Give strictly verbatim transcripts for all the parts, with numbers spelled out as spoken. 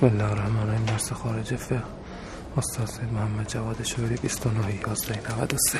بسم الله الرحمن الرحیم. درس خارج فقه استاد سید محمد جواد شوری بیست و نه یازده نود و سه.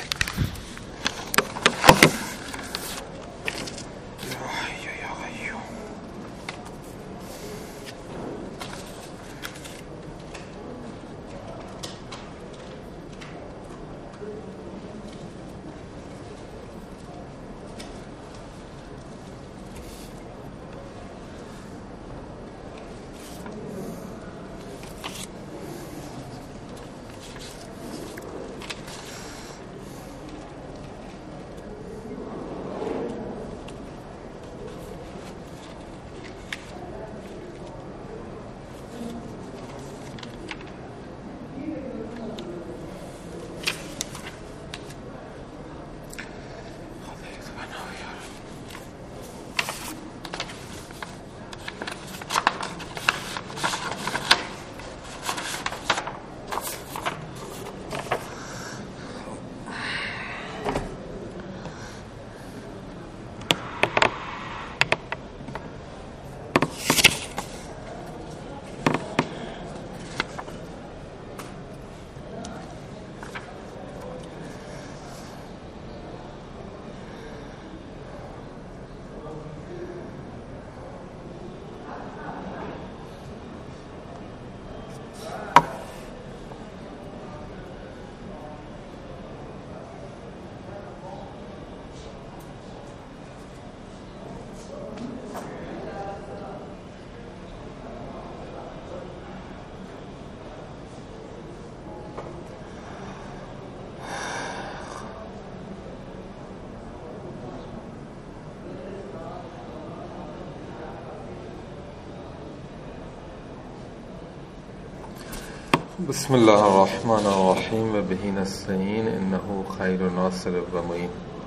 بسم الله الرحمن الرحیم و بهی نستعین انه خیر ناصر و معین.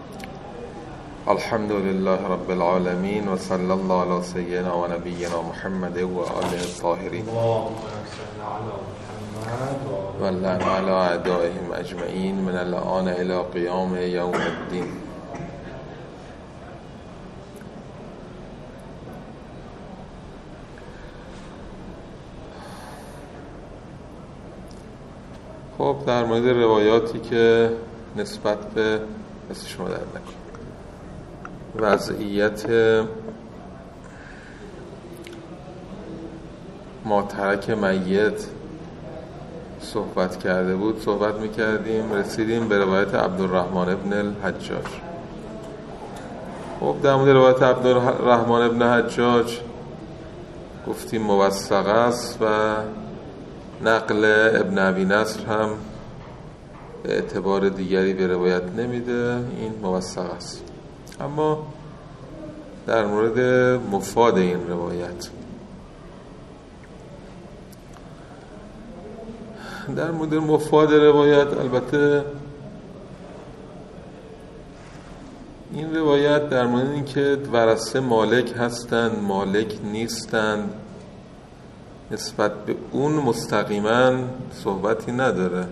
الحمد لله رب العالمین و صلی الله علی سیدنا و نبینا محمد و آله الطاهرین و لعن علی اعدائهم اجمعین من الآن الی قیام یوم الدین. خب در مورد روایاتی که نسبت به دست شما در نکن وضعیت ماترک میت صحبت کرده بود صحبت میکردیم، رسیدیم به روایت عبدالرحمن ابن الحجاج. خب در مورد روایت عبدالرحمن ابن الحجاج گفتیم موثق است و نقل ابن ابی نصر هم به اعتبار دیگری به روایت نمیده، این موثق است. اما در مورد مفاد این روایت، در مورد مفاد روایت البته این روایت در مورد این که ورثه مالک هستند مالک نیستند نسبت به اون مستقیما صحبتی نداره.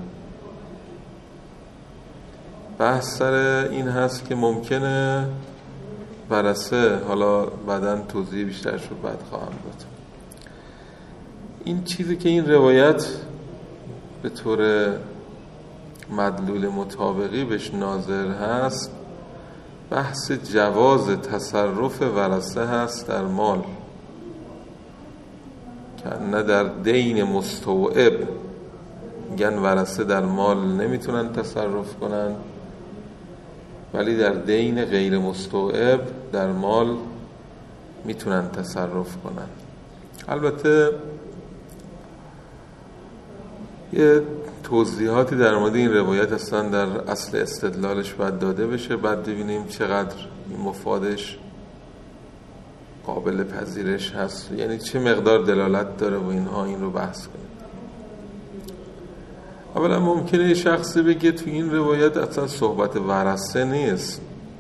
بحث سر این هست که ممکنه ورثه، حالا بعداً توضیح بیشتر شد بعد خواهم داد، این چیزی که این روایت به طور مدلول مطابقی بهش ناظر هست بحث جواز تصرف ورثه هست در مال، نه در دین مستوعب میگن ورثه در مال نمیتونن تصرف کنن، ولی در دین غیر مستوعب در مال میتونن تصرف کنن. البته یه توضیحاتی در مورد این روایت اصلا در اصل استدلالش باید داده بشه، بعد ببینیم چقدر این مفادش قابل پذیرش هست، یعنی چه مقدار دلالت داره و اینها، این رو بحث کنیم. اولا ممکنه یه شخصی بگه تو این روایت اصلا صحبت ورثه نیست،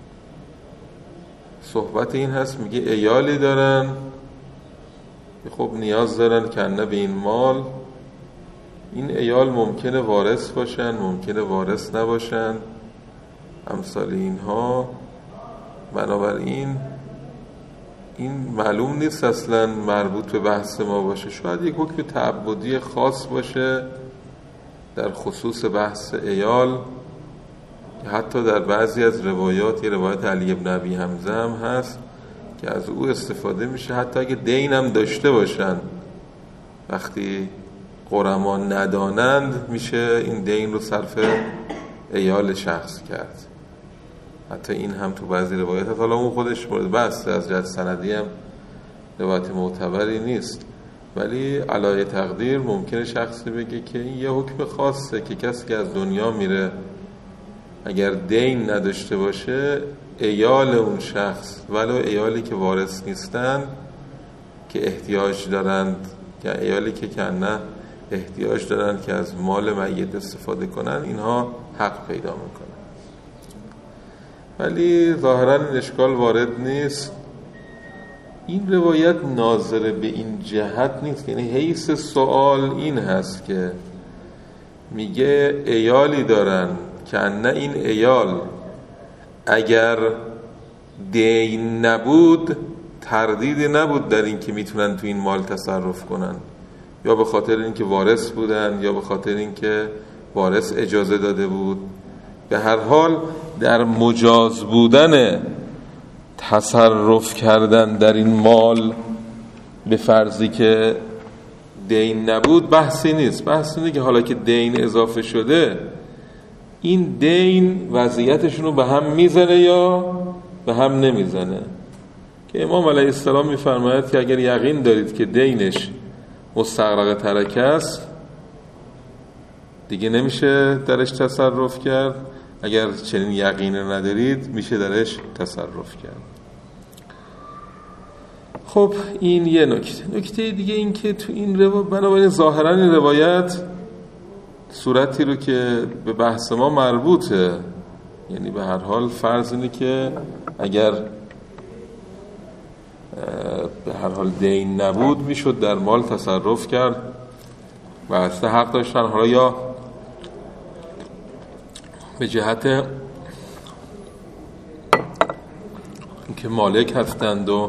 صحبت این هست میگه عیالی دارن خب نیاز دارن کنه به این مال، این عیال ممکنه وارث باشن ممکنه وارث نباشن امثال اینها، بنابراین این معلوم نیست اصلا مربوط به بحث ما باشه، شاید یک حکم تعبدی خاص باشه در خصوص بحث عیال. حتی در بعضی از روایات، یه روایت علی ابن ابی حمزه هم هست که از او استفاده میشه حتی اگه دین هم داشته باشن، وقتی غرما ندانند میشه این دین رو صرف عیال شخص کرد. حتی این هم تو بعضی روایات هست، حالا اون خودش مورد بحث از جهت سندی هم روایت معتبری نیست، ولی علای تقدیر ممکنه شخصی بگه که این یه حکم خاصه که کسی که از دنیا میره اگر دین نداشته باشه، عیال اون شخص ولو عیالی که وارث نیستن که احتیاج دارند، یا عیالی که کنه احتیاج دارند که از مال میت استفاده کنن، اینها حق پیدا میکنن. ولی ظاهرا این اشکال وارد نیست. این روایت ناظر به این جهت نیست، یعنی حیث سوال این هست که میگه عیالی دارن که نه این عیال اگر دین نبود تردیدی نبود در این که میتونن تو این مال تصرف کنن، یا به خاطر این که وارث بودن یا به خاطر این که وارث اجازه داده بود. به هر حال در مجاز بودن تصرف کردن در این مال به فرضی که دین نبود بحثی نیست. بحث اینه که حالا که دین اضافه شده، این دین وضعیتشون رو به هم میزنه یا به هم نمیزنه. که امام علیه السلام میفرماید که اگر یقین دارید که دینش مستغرق ترکه است دیگه نمیشه درش تصرف کرد، اگر چنین یقین ندارید میشه درش تصرف کرد. خب این یه نکته. نکته دیگه این که تو این روایت بنابراین ظاهرا این روایت صورتی رو که به بحث ما مربوطه، یعنی به هر حال فرض اینه که اگر به هر حال دین نبود میشد در مال تصرف کرد و اصلا حق داشتن، حالا یا به جهت که مالک هستند و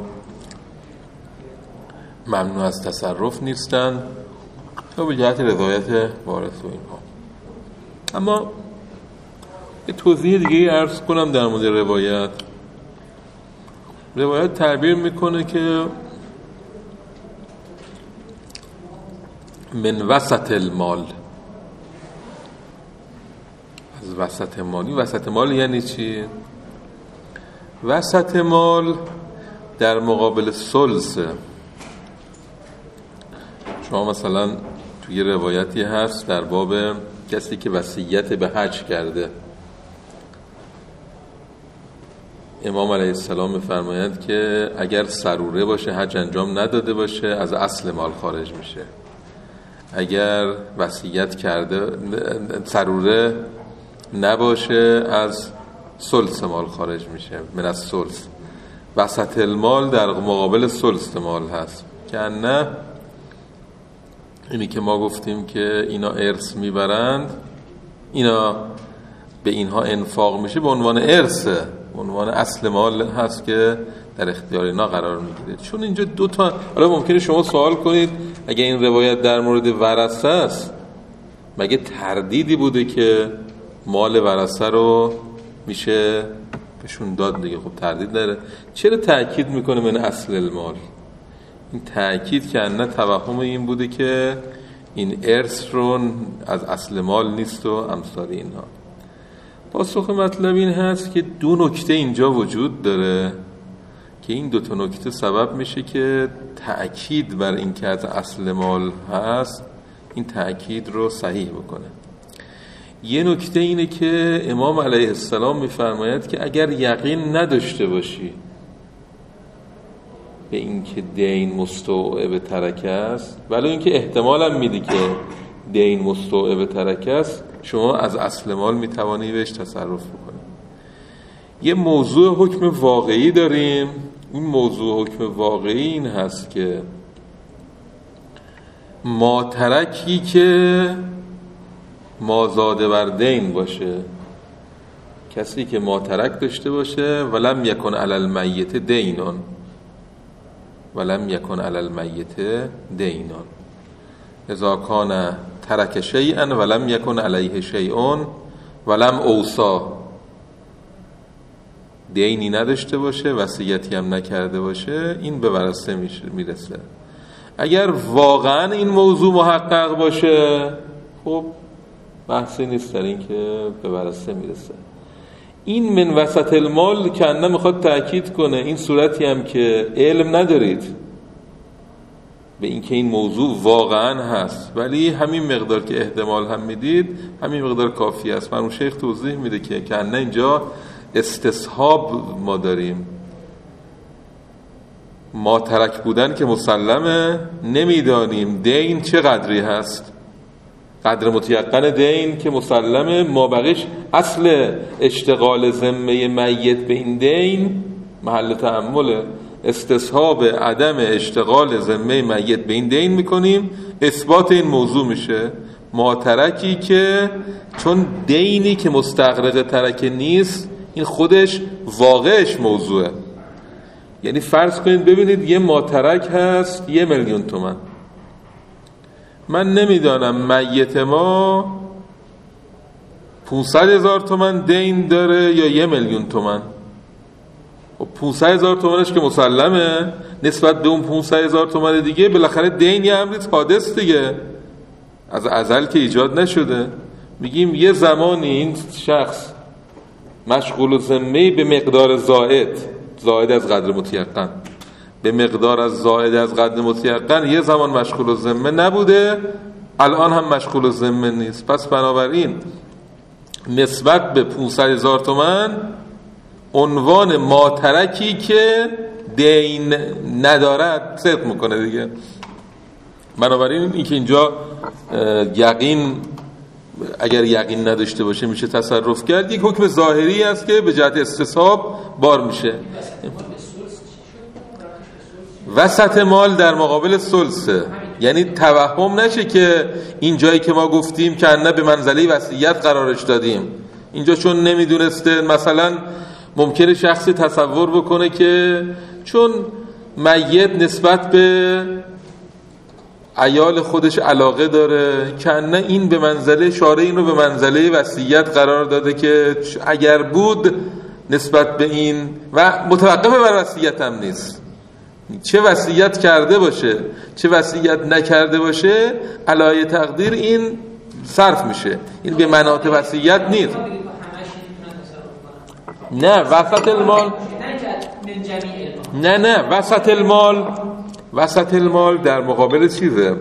ممنوع از تصرف نیستند، یا به جهت رضایت وارث و اینها. اما یه توضیح دیگه عرض کنم در مورد روایت. روایت تعبیر میکنه که من وسط المال، از وسط مالی. وسط مال یعنی چی؟ وسط مال در مقابل ثلثه. شما مثلا توی روایتی هست در باب کسی که وصیت به حج کرده، امام علیه السلام می‌فرمایند که اگر سروره باشه، حج انجام نداده باشه، از اصل مال خارج میشه. اگر وصیت کرده سروره نباشه، از ثلث مال خارج میشه، من از ثلث. وسط المال در مقابل ثلث مال هست که نه اینی که ما گفتیم که اینا ارث میبرند، اینا به اینها انفاق میشه، به عنوان ارثه، به عنوان اصل مال هست که در اختیار اینا قرار میگیره. چون اینجا دو تا، حالا ممکنه شما سوال کنید اگه این روایت در مورد ورثه است، مگه تردیدی بوده که مال ورثه رو میشه بهشون داد دیگه؟ خب تردید داره. چرا تأکید میکنه من اصل المال؟ این تأکید که نه توهم این بوده که این ارث رو از اصل مال نیست و امثال اینها. پاسخ مطلب این هست که دو نکته اینجا وجود داره که این دو تا نکته سبب میشه که تأکید بر این که از اصل مال هست این تأکید رو صحیح بکنه. یه نکته اینه که امام علیه السلام میفرماید که اگر یقین نداشته باشی به این که دین مستوعب ترکه است، ولی این که احتمال هم میده که دین مستوعب ترکه است، شما از اصل مال میتوانی بهش تصرف بکنی. یه موضوع حکم واقعی داریم. این موضوع حکم واقعی این هست که ما ترکی که مازاده بر دین باشه، کسی که ما ترک داشته باشه ولم یکن علی المیت دینون، ولم یکن علی المیت دینون اذا کان ترک شیئا ولم یکن علیه شیء ولم اوصا، دینی نداشته باشه، وصیتی هم نکرده باشه، این به ورثه میرسه. اگر واقعا این موضوع محقق باشه خب بحثی نیست در این که به ورثه میرسه. این من وسط المال که انه میخواد تأکید کنه این صورتی هم که علم ندارید به این که این موضوع واقعا هست ولی همین مقدار که احتمال هم میدید همین مقدار کافی است. مرحوم شیخ توضیح میده که که انه اینجا استصحاب ما داریم، ما ترک بودن که مسلمه، نمیدانیم دین چه قدری هست، قدر متیقن دین که مسلمه، ما بقیش اصل اشتغال ذمه میت به این دین محل تأمله، استصحاب عدم اشتغال ذمه میت به این دین میکنیم، اثبات این موضوع میشه ما ترکی که چون دینی که مستغرق ترک نیست این خودش واقعش موضوعه. یعنی فرض کنید ببینید یه ماترک هست یه میلیون تومن، من نمیدانم میت ما پونصد هزار تومن دین داره یا یه میلیون تومن. و پونصد هزار تومنش که مسلمه نسبت به اون پونصد هزار تومن دیگه بالاخره دین یه امری حادث دیگه، از ازل که ایجاد نشده. میگیم یه زمانی این شخص مشغول الذمه به مقدار زائد زائد از قدر متیقن به مقدار از زائد از قدر متیقن یه زمان مشغول الذمه نبوده، الان هم مشغول الذمه نیست. پس بنابراین نسبت به پونصد هزار تومن عنوان ماترکی که دین ندارد صدق میکنه دیگه. بنابراین این که اینجا یقین اگر یقین نداشته باشه میشه تصرف کرد، یک حکم ظاهری است که به جهت استصحاب بار میشه. وسط مال در مقابل ثلثه، یعنی توهم نشه که این جایی که ما گفتیم که نه به منزله وصیت قرارش دادیم اینجا چون نمیدونسته، مثلا ممکنه شخصی تصور بکنه که چون میت نسبت به عیال خودش علاقه داره که نه این به منزله شارع این رو به منزله وصیت قرار داده که اگر بود نسبت به این و متوقف بر وصیت هم نیست، چه وصیت کرده باشه چه وصیت نکرده باشه علای تقدیر این صرف میشه، این به مناط وصیت نیست. نه وسط المال نه نه وسط المال وسط المال در مقابل چیزه،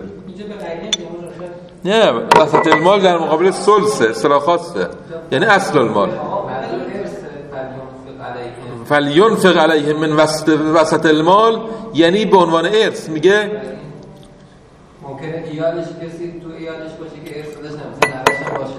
نه وسط المال در مقابل ثلثه، اصطلاح خاصه، یعنی اصل المال. فلینفق علیه من وسط وسط المال یعنی به عنوان ارث. میگه ممکنه ایالش کسی تو ایالش باشه که ارث داشته مثلا نوه‌ش باشه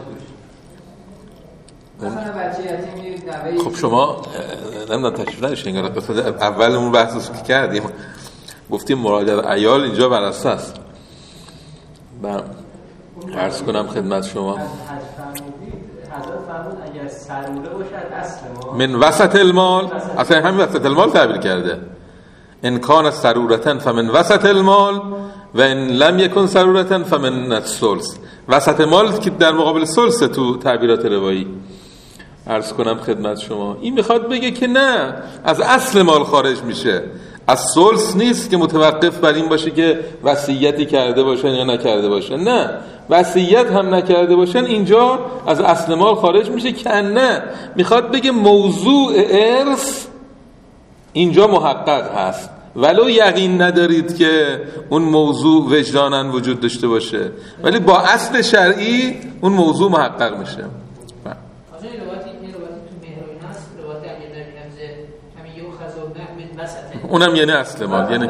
توش، مثلا بچه یتیمی نوه‌ای. خب شما نمیدونم تشریف نداشتین انگار قصد اولمون بحثش که کردیم گفتیم مراد عیال اینجا بر اساس من عرض کنم خدمت شما حضرت فرمود اگر سروره باشد اصل ما من وسط المال، اصلا همین وسط المال تعبیر کرده، ان کان سرورتن فمن وسط المال و ان لم یکن سرورتن فمن الثلث. وسط مال که در مقابل ثلث تو تعبیرات روایی عرض کنم خدمت شما. این میخواد بگه که نه از اصل مال خارج میشه، از ثلث نیست که متوقف بر این باشه که وصیتی کرده باشن یا نکرده باشن، نه وصیت هم نکرده باشن اینجا از اصل مال خارج میشه. که نه میخواد بگه موضوع ارث اینجا محقق هست ولو یقین ندارید که اون موضوع وجداناً وجود داشته باشه، ولی با اصل شرعی اون موضوع محقق میشه. اونم یعنی اصل مال، یعنی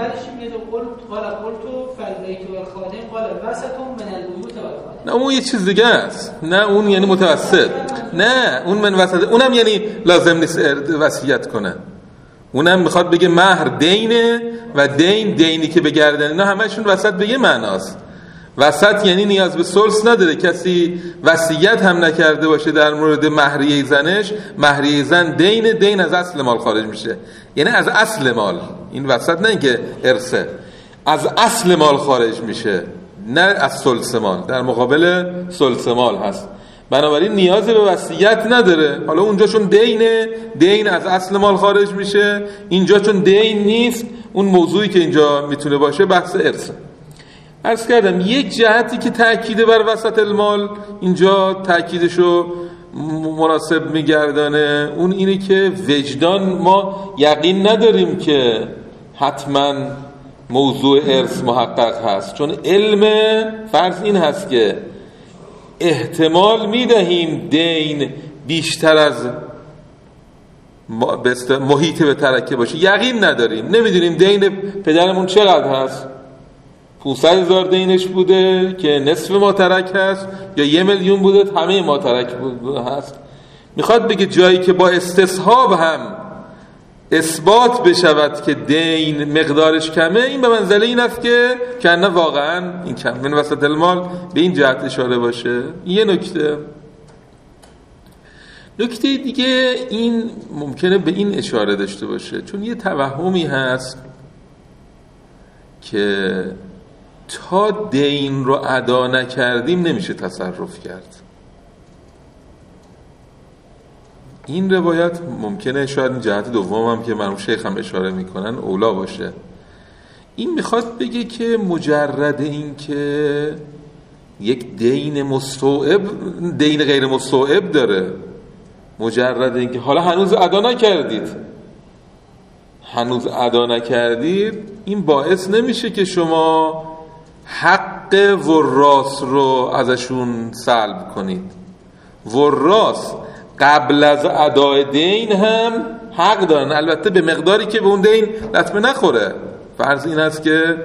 نه اون یه چیز دیگه است، نه اون یعنی متوسط، نه اون من وسط، اونم یعنی لازم نیست وصیت کنه، اونم میخواد بگه مهر دینه و دین دینی که به گردن اینا همشون وسط به یه معناست، وسط یعنی نیاز به ثلث نداره، کسی وصیت هم نکرده باشه در مورد مهریه زنش، مهریه زن دین دین از اصل مال خارج میشه، یعنی از اصل مال، این وسط نه اینکه ارثه، از اصل مال خارج میشه نه از ثلث مال، در مقابل ثلث مال هست. بنابراین نیازی به وصیت نداره. حالا اونجا چون دینه، دین از اصل مال خارج میشه، اینجا چون دین نیست، اون موضوعی که اینجا میتونه باشه بحث ارثه. عرض کردم یک جهتی که تأکید بر وسط المال اینجا تأکیدشو مناسب میگردانه، اون اینه که وجدان، ما یقین نداریم که حتما موضوع ارث محقق هست، چون علم فرض این هست که احتمال میدهیم دین بیشتر از محیط به ترکه باشه، یقین نداریم، نمیدونیم دین پدرمون چقدر هست، پانصد هزار دینش بوده که نصف ما ترک هست، یا یه میلیون بوده همه ما ترک هست. میخواد بگه جایی که با استصحاب هم اثبات بشود که دین مقدارش کمه، این به منزله این است که کنه واقعا این کم من وسط المال به این جهت اشاره باشه. یه نکته نکته دیگه این ممکنه به این اشاره داشته باشه، چون یه توهمی هست که تا دین رو ادا نکردیم نمیشه تصرف کرد. این روایت ممکنه شاید این جهت دوم هم که مرحوم شیخ هم اشاره میکنن اولا باشه. این میخواد بگه که مجرد این که یک دین مستوعب، دین غیر مستوعب داره، مجرد این که حالا هنوز ادا نکردید هنوز ادا نکردید این باعث نمیشه که شما حق وراث رو ازشون سلب کنید. وراث قبل از ادای دین هم حق دارن، البته به مقداری که به اون دین لطمه نخوره. فرض این هست که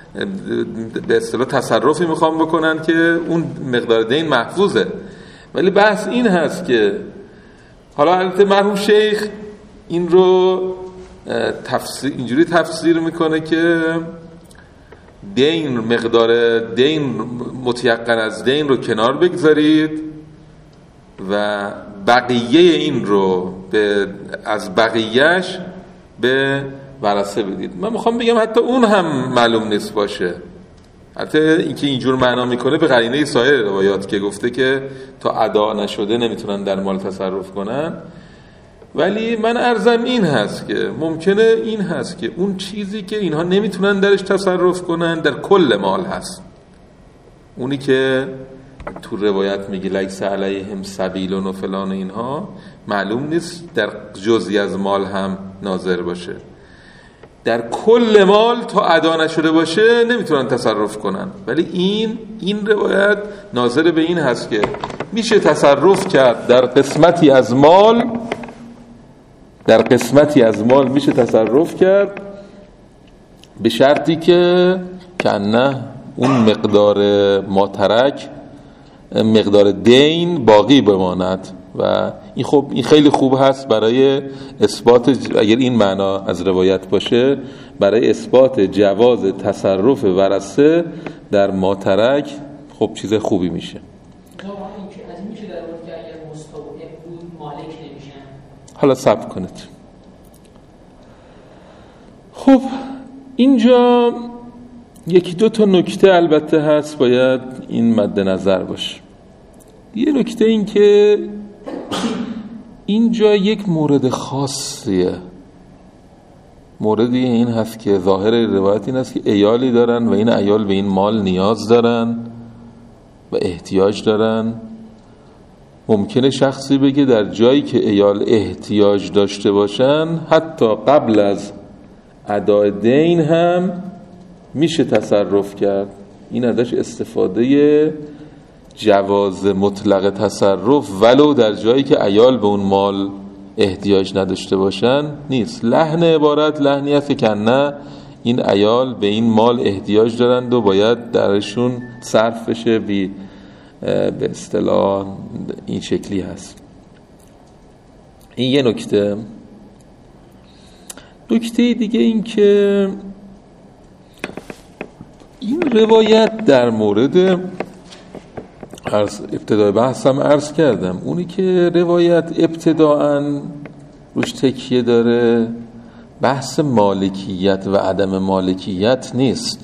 به اصطلاح تصرفی میخوام بکنن که اون مقدار دین محفوظه، ولی بحث این هست که حالا البته مرحوم شیخ این رو تفسیر اینجوری تفسیر میکنه که دین، مقدار دین متیقن از دین رو کنار بگذارید و بقیه این رو به از بقیهش به ورثه بدید. من میخوام بگم حتی اون هم معلوم نیست باشه، حتی اینکه اینجور معنا میکنه به قرینه سایر روایات که گفته که تا ادا نشده نمیتونن در مال تصرف کنن. ولی من عرضم این هست که ممکنه این هست که اون چیزی که اینها نمیتونن درش تصرف کنن در کل مال هست، اونی که تو روایت میگه لیس علیهم سبیل و فلان، اینها معلوم نیست در جزئی از مال هم ناظر باشه. در کل مال تا ادا نشده باشه نمیتونن تصرف کنن، ولی این این روایت ناظر به این هست که میشه تصرف کرد در قسمتی از مال، در قسمتی از مال میشه تصرف کرد به شرطی که کنه اون مقدار ماترک، مقدار دین باقی بماند. و این خب این خیلی خوب هست برای اثبات، اگر این معنا از روایت باشه، برای اثبات جواز تصرف ورثه در ماترک خب چیز خوبی میشه. حالا صبر کنید. خب اینجا یکی دو تا نکته البته هست باید این مد نظر باشه. یه نکته این که اینجا یک مورد خاصیه، موردی این هست که ظاهر روایت این هست که عیالی دارن و این عیال به این مال نیاز دارن و احتیاج دارن. ممکنه شخصی بگه در جایی که عیال احتیاج داشته باشن حتی قبل از ادای دین هم میشه تصرف کرد. این ازش استفاده جواز مطلق تصرف ولو در جایی که عیال به اون مال احتیاج نداشته باشن نیست. لحن عبارت لحنی است که نه این عیال به این مال احتیاج دارند و باید درشون صرف بشه، بی به اصطلاح این شکلی هست. این یه نکته. نکته دیگه این که این روایت در مورد عرض ابتدای بحثم عرض کردم، اونی که روایت ابتداعاً روش تکیه داره بحث مالکیت و عدم مالکیت نیست،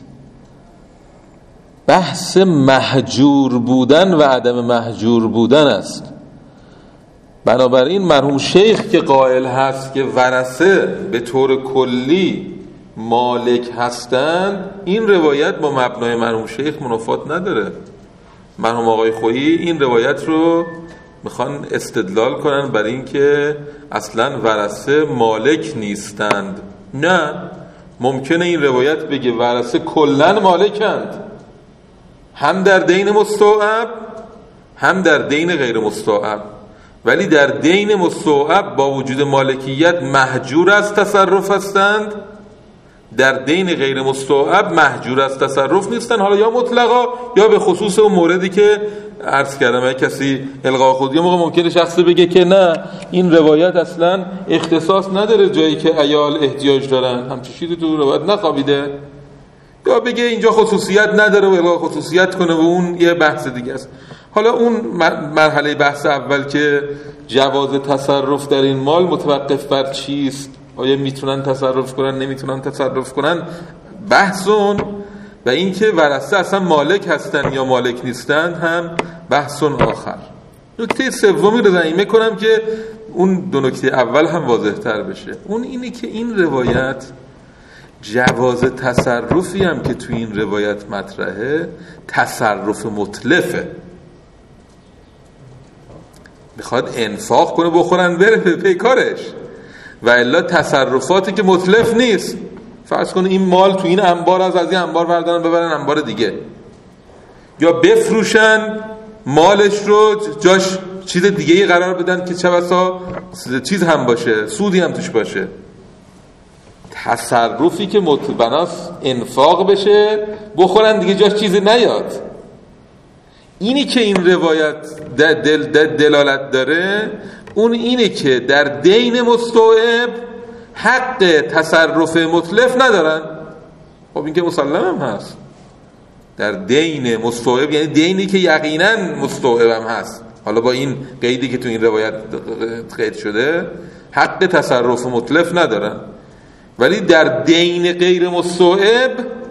بحث محجور بودن و عدم محجور بودن است. بنابراین مرحوم شیخ که قائل هست که ورثه به طور کلی مالک هستند، این روایت با مبنای مرحوم شیخ منافات نداره. مرحوم آقای خویی این روایت رو میخوان استدلال کنن برای اینکه اصلا ورثه مالک نیستند. نه، ممکنه این روایت بگه ورثه کلن مالکند، هم در دین مستوعب هم در دین غیر مستوعب، ولی در دین مستوعب با وجود مالکیت محجور از تصرف هستند، در دین غیر مستوعب محجور از تصرف نیستن، حالا یا مطلقا یا به خصوص اون موردی که عرض کردم. اگه کسی الغا خودی موقع ممکنه شخصی بگه که نه این روایت اصلا اختصاص نداره جایی که عیال احتیاج دارن، همچین چیزی تو روایت نخوابیده، یا بگه اینجا خصوصیت نداره و الغا خصوصیت کنه و اون یه بحث دیگه است. حالا اون مرحله بحث اول که جواز تصرف در این مال متوقف بر چیست، آیا میتونن تصرف کنن نمیتونن تصرف کنن، بحث اون، و اینکه ورثه اصلا مالک هستن یا مالک نیستن هم بحث اون آخر. نکته سومی رو ضمیمه کنم که اون دو نکته اول هم واضح تر بشه، اون اینه که این روایت جواز تصرفی هم که توی این روایت مطرحه تصرف متلفه، میخواد انفاق کنه بخورن بره به پیکارش، و الا تصرفاتی که متلف نیست. فرض کنه این مال تو این انبار از از این انبار بردارن ببرن انبار دیگه، یا بفروشن مالش رو جاش چیز دیگه ای قرار بدن که چه بسا چیز هم باشه، سودی هم توش باشه. تصرفی که متبناس انفاق بشه بخورن دیگه جاش چیزی نیاد. اینی که این روایت دل دل دلالت داره اون اینه که در دین مستوعب حق تصرف متلف ندارن. خب این که مسلم هم هست، در دین مستوعب یعنی دینی که یقینا مستوعب هم هست، حالا با این قیدی که تو این روایت قید شده حق تصرف متلف ندارن، ولی در دین غیر مستوعب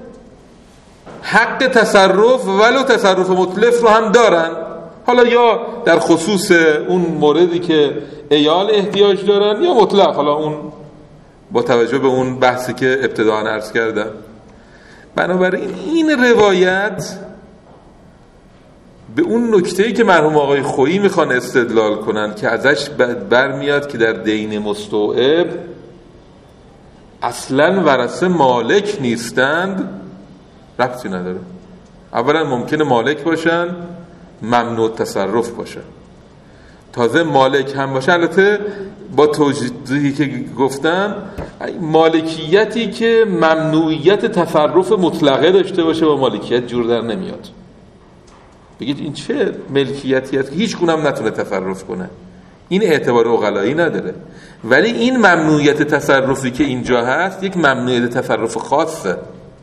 حق تصرف ولو تصرف متلف رو هم دارن، حالا یا در خصوص اون موردی که عیال احتیاج دارن یا مطلق، حالا اون با توجه به اون بحثی که ابتداً عرض کردم. بنابراین این روایت به اون نکته‌ای که مرحوم آقای خویی میخوان استدلال کنن که ازش برمیاد که در دین مستوعب اصلاً ورثه مالک نیستند ربطی نداره. اولا ممکنه مالک باشن، ممنوع تصرف باشن، تازه مالک هم باشه. البته با توضیحی که گفتم مالکیتی که ممنوعیت تصرف مطلقه داشته باشه با مالکیت جور در نمیاد. بگید این چه ملکیتی هست که هیچ گونم نتونه تصرف کنه، این اعتبار عقلایی نداره. ولی این ممنوعیت تصرفی که اینجا هست یک ممنوعیت تصرف خاصه،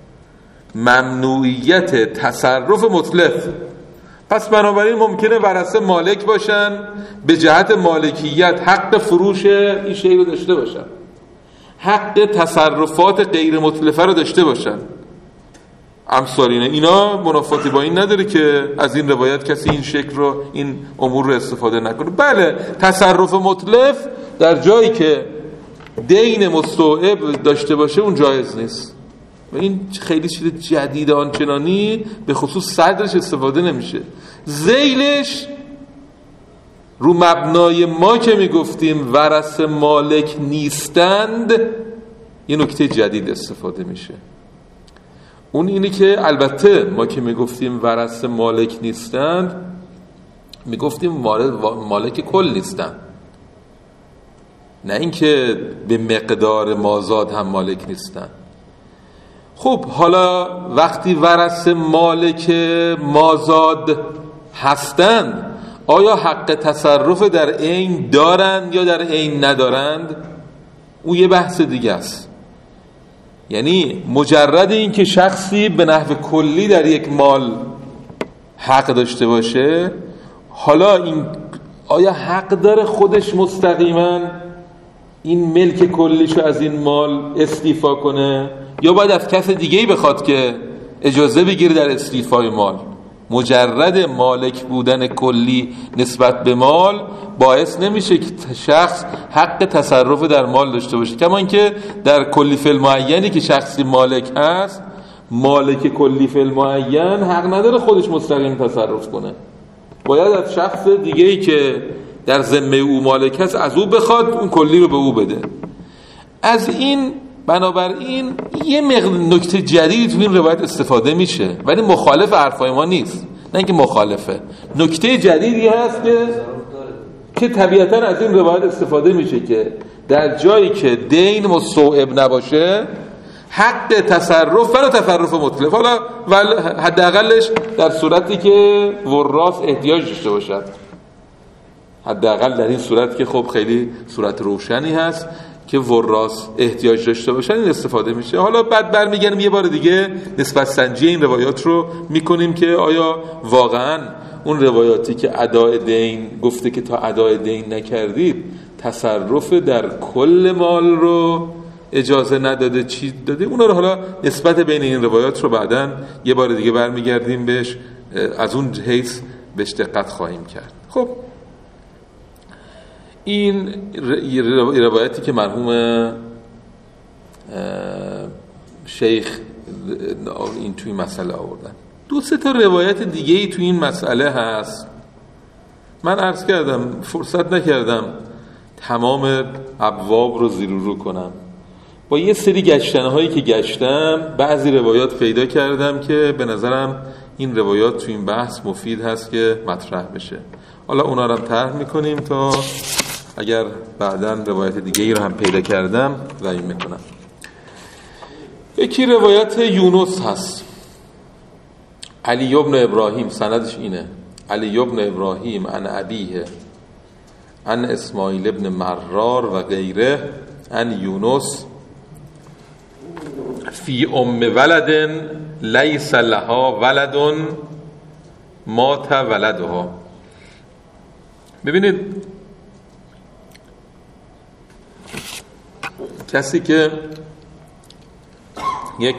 ممنوعیت تصرف مطلق. پس بنابراین ممکنه ورثه مالک باشن، به جهت مالکیت حق فروش این شی رو داشته باشن، حق تصرفات غیر متلفه رو داشته باشن. امثالینه اینا منافاتی با این نداره که از این روایت کسی این شکل رو این امور رو استفاده نکنه. بله تصرف متلف در جایی که دین مستوعب داشته باشه اون جایز نیست و این خیلی چیز جدید آنچنانی به خصوص صدرش استفاده نمیشه. ذیلش رو مبنای ما که میگفتیم ورثه مالک نیستند یه نکته جدید استفاده میشه. اون اینه که البته ما که میگفتیم ورثه مالک نیستند میگفتیم مالک کل نیستند، نه اینکه به مقدار مازاد هم مالک نیستند. خب حالا وقتی ورثه مالک مازاد هستند آیا حق تصرف در عین دارند یا در عین ندارند؟ اون یه بحث دیگه است. یعنی مجرد این که شخصی به نحو کلی در یک مال حق داشته باشه، حالا این آیا حق داره خودش مستقیما این ملک کلیشو از این مال استیفا کنه یا باید از کس دیگه‌ای بخواد که اجازه بگیره در استیفای مال؟ مجرد مالک بودن کلی نسبت به مال باعث نمیشه که شخص حق تصرف در مال داشته باشه. کما اینکه در کلی فی المعینی که شخصی مالک هست، مالک کلی فی المعین حق نداره خودش مستقیم تصرف کنه، باید از شخص دیگه‌ای که در ذمه او مالک هست از او بخواد اون کلی رو به او بده. از این بنابراین یه نکته جدیدی تو این روایت استفاده میشه، ولی مخالف حرفای ما نیست، نه اینکه مخالفه، نکته جدیدی هست که که طبیعتا از این روایت استفاده میشه که در جایی که دین مستوعب نباشه حق تصرف ولی تصرف مطلق، حالا حداقلش در صورتی که وراث احتیاج داشته باشد، حداقل در این صورت که خب خیلی صورت روشنی هست که وراث احتیاج داشته باشن این استفاده میشه. حالا بعد برمیگردیم یه بار دیگه نسبت سنجی این روایات رو میکنیم که آیا واقعا اون روایاتی که ادای دین گفته که تا ادای دین نکردید تصرف در کل مال رو اجازه نداده چی داده؟ اونا رو حالا نسبت بین این روایات رو بعداً یه بار دیگه برمیگردیم بهش، از اون حیث بهش دقت خواهیم کرد. خب این روایتی که مرحوم شیخ این توی مسئله آوردن، دو سه تا روایت دیگه ای توی این مسئله هست. من عرض کردم فرصت نکردم تمام ابواب رو زیر و رو کنم، با یه سری گشتنهایی که گشتم بعضی روایات پیدا کردم که به نظرم این روایات توی این بحث مفید هست که مطرح بشه. حالا اونا رو هم طرح میکنیم تا اگر بعداً روایت دیگه ای رو هم پیدا کردم ضعیف میکنم. یکی روایت یونس هست، علی ابن ابراهیم، سندش اینه، علی ابن ابراهیم عن ابیه عن اسماعیل ابن مرار و غیره عن یونس فی ام ولد لیس لها ولد مات ولدها. ببینید کسی که یک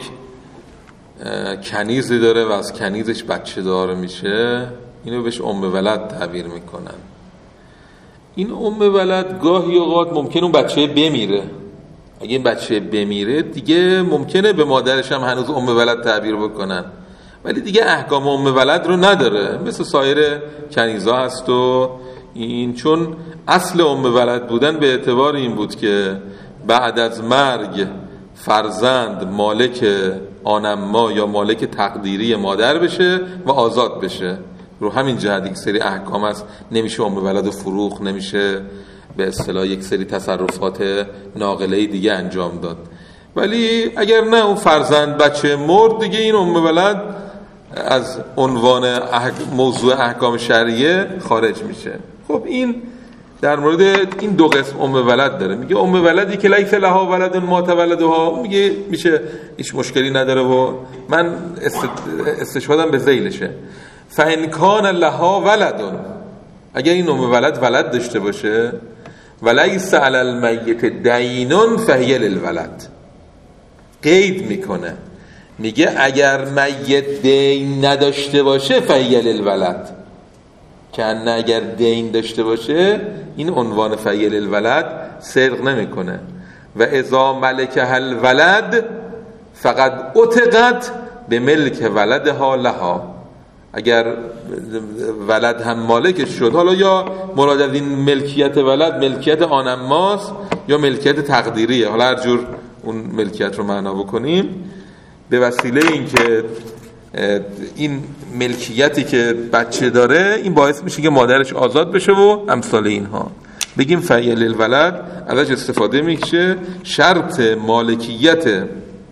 کنیزی داره و از کنیزش بچه دار میشه اینو بهش ام ولد تعبیر میکنن. این ام ولد گاهی اوقات ممکنه اون بچه بمیره، اگه این بچه بمیره دیگه ممکنه به مادرش هم هنوز ام ولد تعبیر بکنن، ولی دیگه احکام ام ولد رو نداره، مثل سایر کنیزا هست. و این چون اصل ام ولد بودن به اعتبار این بود که بعد از مرگ فرزند مالک آنما یا مالک تقدیری مادر بشه و آزاد بشه، رو همین جهت یک سری احکام هست، نمیشه ام ولد و فروخ، نمیشه به اصطلاح یک سری تصرفات ناقله‌ای دیگه انجام داد. ولی اگر نه اون فرزند بچه مرد دیگه این ام ولد از عنوان موضوع احکام شرعیه خارج میشه. خب این در مورد این دو قسم ام ولد داره، میگه ام ولدی که لیس لها ولد مات ولدها، میگه میشه هیچ مشکلی نداره و من استشهادم به ذیلشه. فان کان لها ولد، اگر این ام ولد ولد داشته باشه، ولیس علی المیت دین فهی للولد، قید میکنه، میگه اگر میت دین نداشته باشه فهی للولد، که نه اگر دین داشته باشه این عنوان فهی للولد صدق نمیکنه. و اذا ملک الولد فقط اتقت به ملک ولدها لها، اگر ولد هم مالکش شد، حالا یا مراد از این ملکیت ولد ملکیت آنماست یا ملکیت تقدیریه، حالا هر جور اون ملکیت رو معنا بکنیم، به وسیله این که این ملکیتی که بچه داره این باعث میشه که مادرش آزاد بشه و امثال اینها، بگیم فعیل الولد ازش استفاده میشه. شرط مالکیت،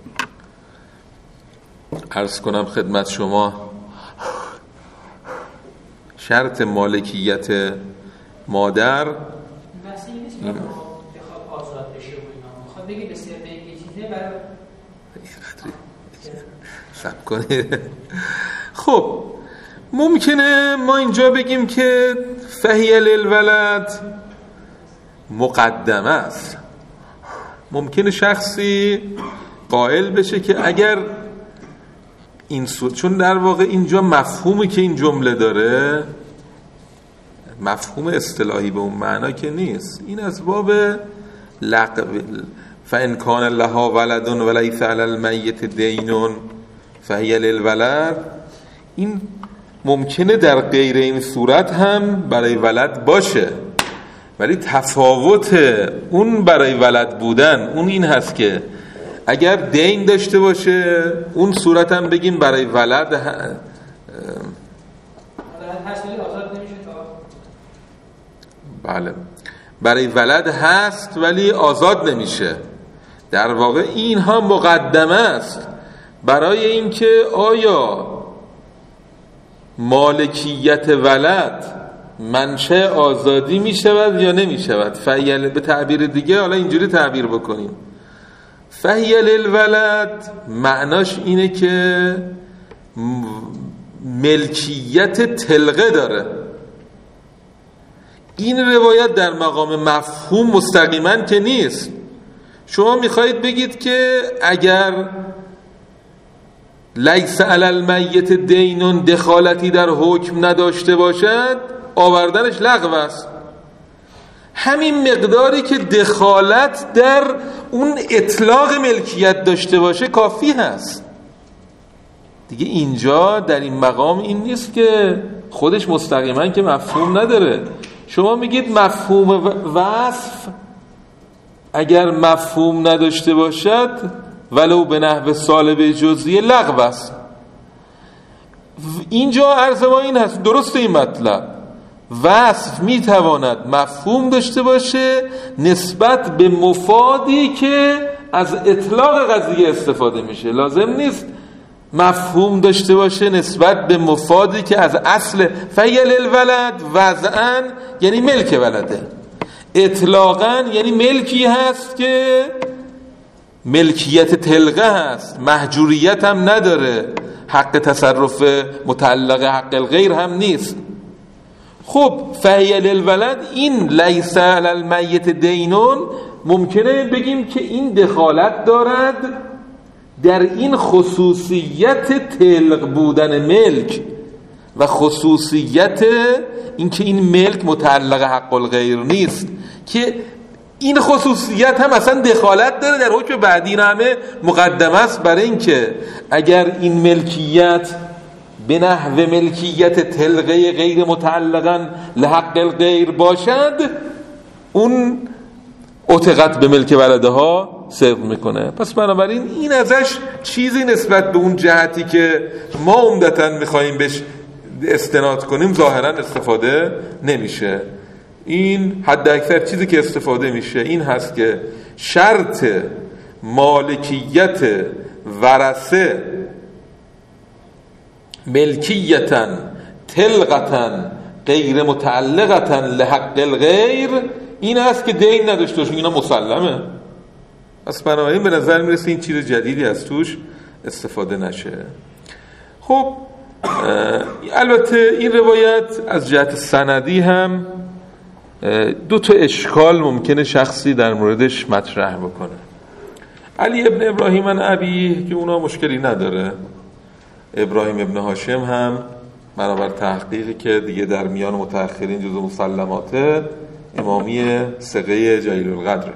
عرض کنم خدمت شما، شرط مالکیت مادر مسئله نیست که بخواد آزاد بشه و اینا، میخواد بگه به صرف اینکه چیزه برای صبر کنید. خب ممکنه ما اینجا بگیم که فهی للولد مقدمه است. ممکنه شخصی قائل بشه که اگر این سو... چون در واقع اینجا مفهومی که این جمله داره مفهوم اصطلاحی به اون معنا که نیست، این از باب لقب فإن کان لها ولد ولیس علی المیت دین فهی للولد، این ممکنه در غیر این صورت هم برای ولد باشه، ولی تفاوت اون برای ولد بودن اون این هست که اگر دین داشته باشه اون صورت هم بگیم برای ولد ه... بله برای ولد هست ولی آزاد نمیشه. در واقع این ها مقدمه است برای اینکه آیا مالکیت ولد منشأ آزادی می شود یا نمی شود. فهی به تعبیر دیگه، حالا اینجوری تعبیر بکنیم، فهی للولد معناش اینه که ملکیت تلقه داره. این روایت در مقام مفهوم مستقیما که نیست. شما میخواهید بگید که اگر لیس علی المیت دینون دخالتی در حکم نداشته باشد آوردنش لغو است. همین مقداری که دخالت در اون اطلاق ملکیت داشته باشه کافی هست دیگه. اینجا در این مقام این نیست که خودش مستقیما که مفهوم نداره. شما میگید مفهوم وصف اگر مفهوم نداشته باشد ولو به نحو سالب جزئی لغو است. اینجا عرض ما این هست، درست این مطلب، وصف میتواند مفهوم داشته باشه نسبت به مفادی که از اطلاق قضیه استفاده میشه. لازم نیست مفهوم داشته باشه نسبت به مفادی که از اصل فهی للولد وضعاً یعنی ملک ولده، اطلاقاً یعنی ملکی هست که ملکیت تلقه هست، محجوریت هم نداره، حق تصرف متعلق حق الغیر هم نیست. خب فهی للولد این لیس علی المیت دینون ممکنه بگیم که این دخالت دارد در این خصوصیت تلق بودن ملک و خصوصیت اینکه این ملک متعلق حق الغیر نیست، که این خصوصیت هم اصلا دخالت داره در حکم بعدی. این همه مقدمه است برای اینکه اگر این ملکیت به نحو ملکیت تلقه غیر متعلقا لحق الغیر باشد اون عتقت به ملک ولده ها صدق میکنه. پس بنابراین این ازش چیزی نسبت به اون جهتی که ما عمدتاً میخواییم بهش استناد کنیم ظاهراً استفاده نمیشه. این حد اکثر چیزی که استفاده میشه این هست که شرط مالکیت ورثه ملکیتاً تلقتاً غیر متعلقتاً لحق الغیر این است که دین نداشته باشه. اینا مسلمه. پس بنابراین به نظر میرسه این چیز جدیدی از توش استفاده نشه. خب البته این روایت از جهت سندی هم دو تا اشکال ممکنه شخصی در موردش مطرح بکنه. علی ابن ابراهیم ان ابی که اونا مشکلی نداره، ابراهیم ابن هاشم هم بنابر تحقیقی که دیگه در میان متأخرین جزو مسلماته امامی ثقه جلیل القدر.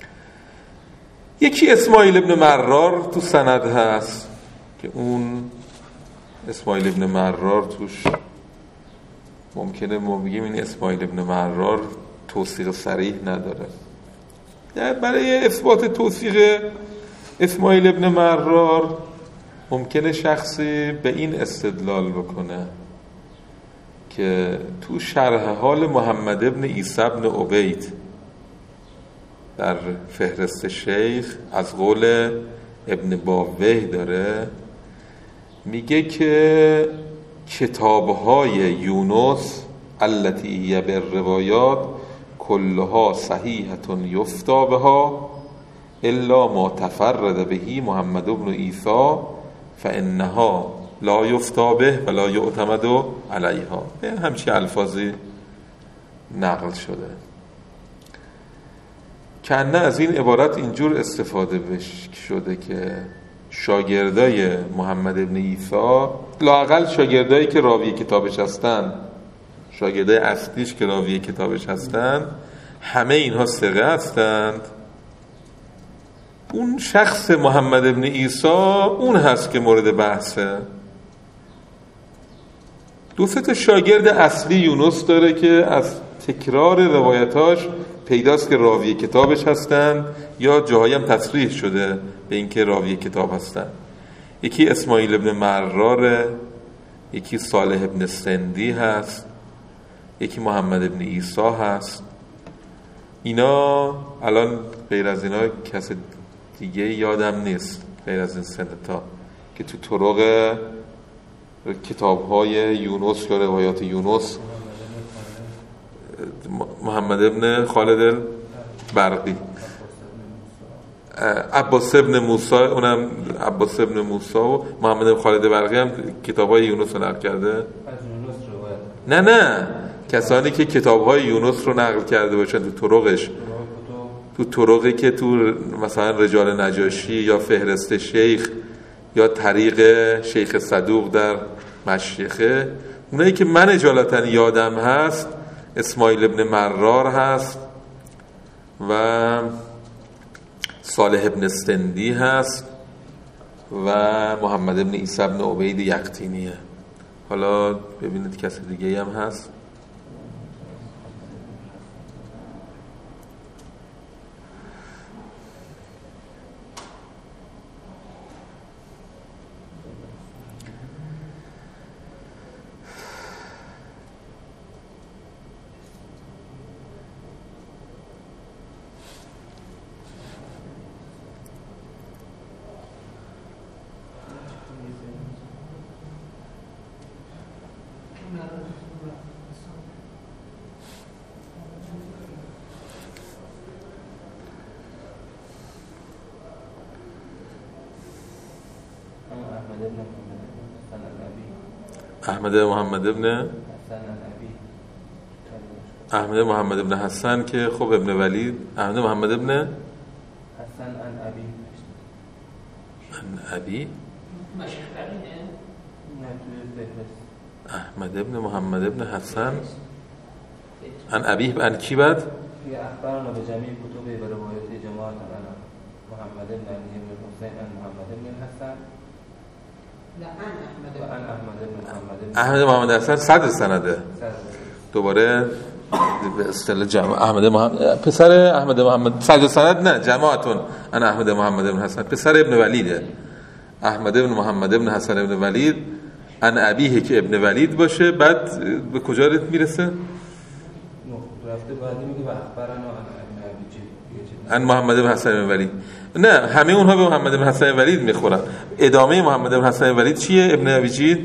یکی اسماعیل ابن مرار تو سند هست که اون اسماعیل ابن مرار توش ممکنه ما بگیم این اسماعیل ابن مرار توثیق صریح نداره. برای اثبات توثیق اسماعیل ابن مرار ممکنه شخصی به این استدلال بکنه که تو شرح حال محمد ابن عیسی ابن عبید در فهرست شیخ از قول ابن باویه داره، میگه که کتاب‌های یونس التی هی بالروایات کلها صحیحة یفتی بها الا ما تفرد بهی محمد ابن عیسی فانها لا یفتا به ولا یعتمد علیها. همچین الفاظی نقل شده. کنه از این عبارت اینجور استفاده بش شده که شاگردای محمد ابن عیسی، لااقل شاگردایی که راوی کتابش هستن، شاگردای اصلیش که راوی کتابش هستن، همه اینها ثقه هستند. اون شخص محمد ابن عیسی اون هست که مورد بحثه. دو سه تا شاگرد اصلی یونس داره که از تکرار روایتاش پیداست که راوی کتابش هستن یا جاهایی هم تصریح شده به اینکه راوی کتاب هستن. یکی اسماعیل ابن مراره، یکی صالح ابن سندی هست، یکی محمد ابن عیسی هست. اینا الان غیر از اینا کس دیگه یادم نیست غیر از این سه تا که تو طرق کتاب‌های یونس یا روایات یونس. محمد ابن خالد البرقی، عباس ابن موسی، اونم عباس ابن موسی و محمد ابن خالد البرقی هم کتاب‌های یونس رو نقل کرده. نه نه کسانی که کتاب‌های یونس رو نقل کرده باشن تو طرقش، تو طرقی که تو مثلا رجال نجاشی یا فهرست شیخ یا طریق شیخ صدوق در مشیخه، اونایی که من اجالتا یادم هست اسماعیل ابن مرار هست و صالح ابن سندی هست و محمد ابن عیسی ابن عبید یقطینیه. حالا ببینید کسی دیگه هم هست. احمد محمد ابن احمد محمد ابن حسن که خب ابن ولید، احمد محمد ابن حسن ان ابی ان ابی احمد ابن محمد ابن حسن ان ابی ان کی بعد اخبارنا به جمعی کتب و روایات جماعت انا محمد ابن علی ابن حسین ان محمد ابن حسن احمد محمد حسن صدر سنده. دوباره به اصطلاح جمع احمد محمد پسر احمد محمد صدر سند نه جماعتون انا احمد محمد ابن حسن پسر ابن ولیده. احمد ابن محمد ابن حسن ابن ولید ان ابیه که ابن ولید باشه. بعد به کجا میرسه؟ رفته بعدی میگه و اخبارنا ان محمد ابن حسن ابن ولید. نه همه اونها به محمد ابن حسن ولید میخورن. ادامه محمد ابن حسن ولید چیه؟ ابن ابی جید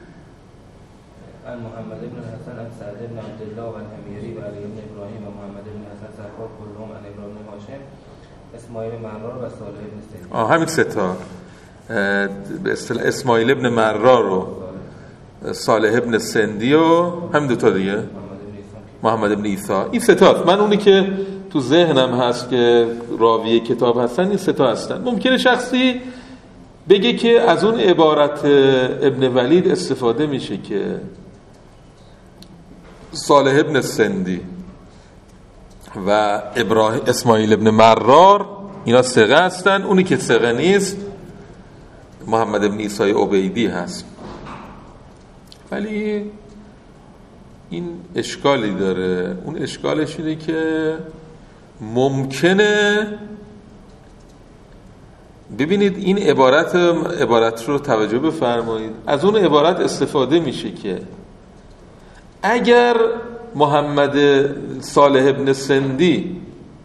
ان محمد ابن حسن ان سعد ابن عبدالله و الامیری و علی ابن ابراهیم و محمد ابن حسن سرخور کلهم ان ابراهیم هاشم اسماعیل مرار و صالح ابن سندی. آه همین سه تا به اصطلاح اسماعیل ابن مرار و صالح ابن سندی و همین دو تا دیگه محمد ابن عیسی. این سه تا من اونی که تو ذهنم هست که راوی کتاب هستن این سه تا هستن. ممکنه شخصی بگه که از اون عبارت ابن ولید استفاده میشه که صالح ابن سندی و ابراهیم اسماعیل ابن مرار اینا ثقه هستن، اونی که ثقه نیست محمد ابن عیسی عبیدی هست. ولی این اشکالی داره. اون اشکالش اینه که ممکنه ببینید این عبارت عبارت رو توجه بفرمایید. از اون عبارت استفاده میشه که اگر محمد صالح ابن سندی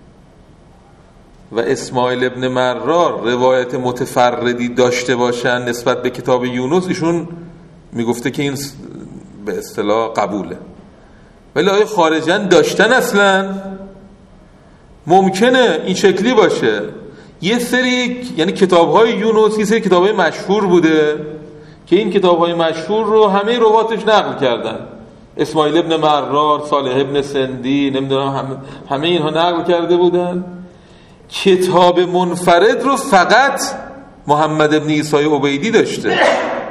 و اسماعیل ابن مرار روایت متفردی داشته باشن نسبت به کتاب یونس، ایشون میگفته که این به اصطلاح قبوله. ولی آیا خارجاً داشتن اصلا؟ ممکنه این شکلی باشه یه سری یعنی کتاب‌های یونس یه سری کتاب‌های مشهور بوده که این کتاب‌های مشهور رو همه رواتش نقل کردن. اسماعیل ابن مرار، صالح ابن سندی، نمیدونم همه, همه اینها نقل کرده بودن. کتاب منفرد رو فقط محمد ابن عیسی عبیدی داشته.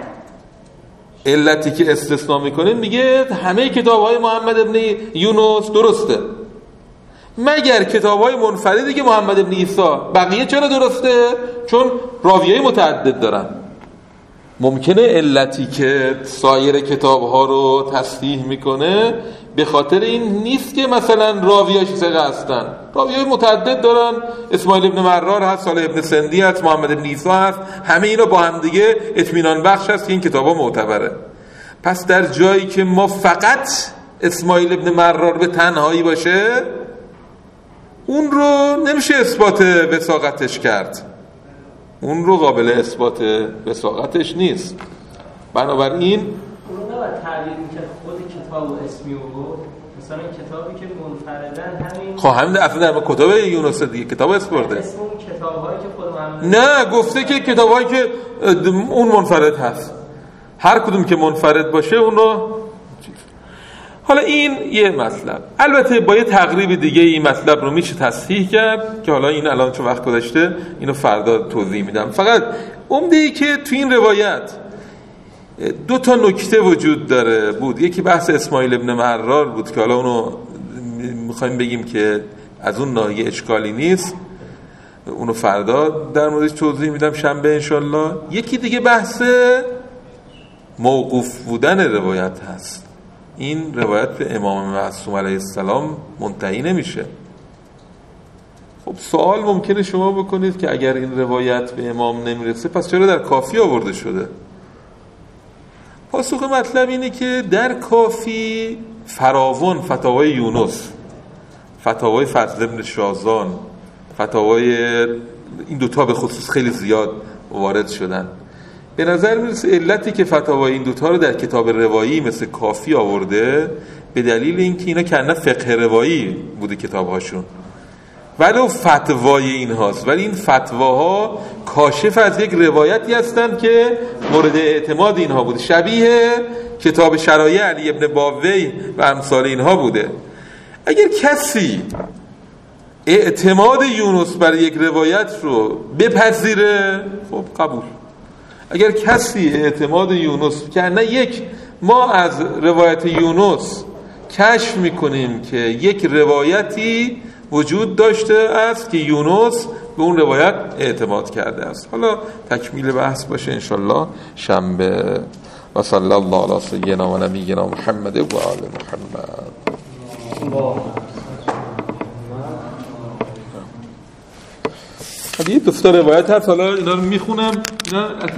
علتی که استثناء میکنه میگه همه کتاب‌های محمد ابن یونس درسته مگر کتاب‌های منفردی که محمد ابن عیسی. بقیه چرا درسته؟ چون راویای متعدد دارن. ممکنه علتی که سایر کتاب‌ها رو تصحیح میکنه به خاطر این نیست که مثلا راویاش ثقه هستن. راویای متعدد دارن، اسماعیل ابن مرار هست، صالح ابن سندی هست، محمد ابن عیسی هست، همه اینا با هم دیگه اطمینان بخش هست که این کتاب‌ها معتبره. پس در جایی که ما فقط اسماعیل ابن مرار به تنهایی باشه اون رو نمیشه اثبات وثاقتش کرد، اون رو قابل اثبات وثاقتش نیست. بنابراین اون نباید تعبیر میکرد خود کتاب و اسمی و بود، مثلا کتابی که منفردن همین خب همین اصلا در کتاب یونس دیگه کتاب اسپرده اسم اون کتاب‌هایی که خود محمد نه گفته که کتاب‌هایی که اون منفرد هست، هر کدوم که منفرد باشه اون رو. حالا این یه مطلب. البته با یه تقریب دیگه این مطلب رو میشه تصحیح کرد که حالا این الان چون وقت گذشته اینو فردا توضیح میدم. فقط عمده ای که تو این روایت دو تا نکته وجود داره بود. یکی بحث اسماعیل ابن مرار بود که حالا اونو میخوایم بگیم که از اون ناحیه اشکالی نیست، اونو فردا در موردش توضیح میدم شنبه انشالله. یکی دیگه بحث موقوف بودن روایت هست. این روایت به امام معصوم علیه السلام منتهی نمیشه. خب سوال ممکنه شما بکنید که اگر این روایت به امام نمیرسه پس چرا در کافی آورده شده؟ پاسخ مطلب اینه که در کافی فراوان فتاوای یونس، فتاوای فضل ابن شازان، فتاوای این دوتا به خصوص خیلی زیاد وارد شدن. به نظر میرسه علتی که فتاوای این دوتا رو در کتاب روایی مثل کافی آورده به دلیل اینکه اینا کنه فقه روایی بوده کتابهاشون، ولو فتوای این هاست، ولی این فتواها کاشف از یک روایتی هستند که مورد اعتماد اینها بوده، شبیه کتاب شرایع علی ابن باوی و امثال اینها بوده. اگر کسی اعتماد یونس برای یک روایت رو بپذیره خب قبول. اگر کسی اعتماد یونس که نه یک ما از روایت یونس کشف میکنیم که یک روایتی وجود داشته است که یونس به اون روایت اعتماد کرده است. حالا تکمیل بحث باشه انشالله شنبه. و صلی الله علی سیدنا و نبینا محمد و آل محمد. حالا یه دفتر روایت هست، حالا اینا رو میخونم. اینا